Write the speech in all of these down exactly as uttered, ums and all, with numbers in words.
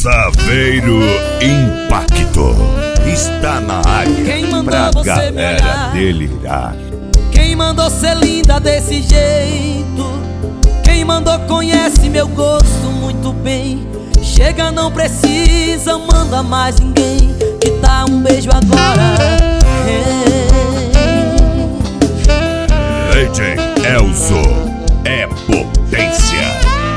Saveiro Impacto está na área. Quem mandou pra você galera me olhar? delirar. Quem mandou ser linda desse jeito? Quem mandou conhece meu gosto muito bem. Chega, não precisa, manda mais ninguém. Que tá um beijo agora. D J Elzo é potência.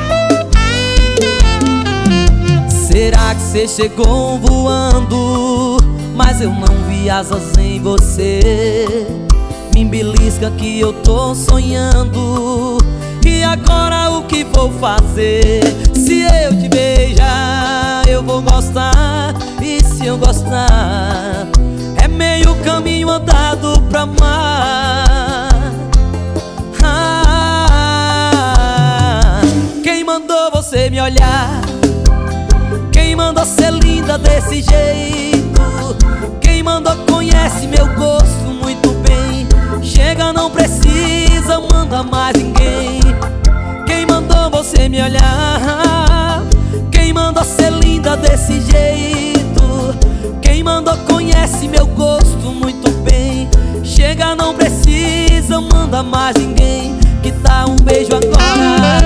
Será que cê chegou voando? Mas eu não vi asas em você. Me belisca que eu tô sonhando. E agora o que vou fazer? Se eu te beijar, eu vou gostar. E se eu gostar, é meio caminho andado pra amar. Ah, quem mandou você me olhar? Quem mandou ser linda desse jeito? Quem mandou conhece meu gosto muito bem. Chega, não precisa, manda mais ninguém. Quem mandou você me olhar? Quem mandou ser linda desse jeito? Quem mandou conhece meu gosto muito bem. Chega, não precisa, manda mais ninguém. Que tá um beijo agora.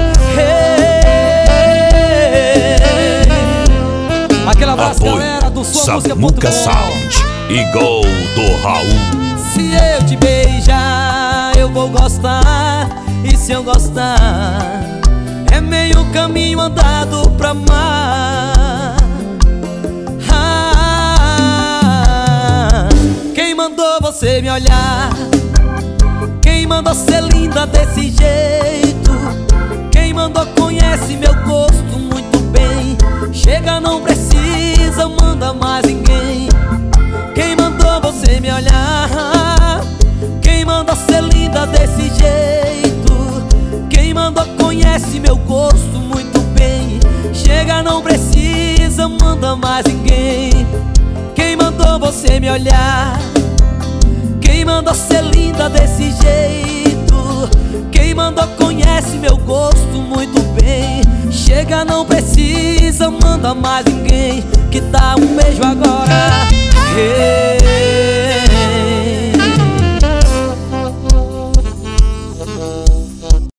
Aquele abraço, Apoio galera do Sua Música Samuca Sound e Gol do Raul. Se eu te beijar, eu vou gostar. E se eu gostar, é meio caminho andado pra amar. Ah, quem mandou você me olhar? Quem mandou ser linda desse jeito? Quem mandou conhece meu gosto muito bem. Chega, não precisa, manda mais ninguém. Quem mandou você me olhar? Quem mandou ser linda desse jeito? Quem mandou conhece meu gosto muito bem. Chega, não precisa, manda mais ninguém. Quem mandou você me olhar? Quem mandou ser linda desse jeito? Quem mandou conhece meu gosto muito bem. Chega, não precisa, manda mais ninguém. Que tá um beijo agora. Hey.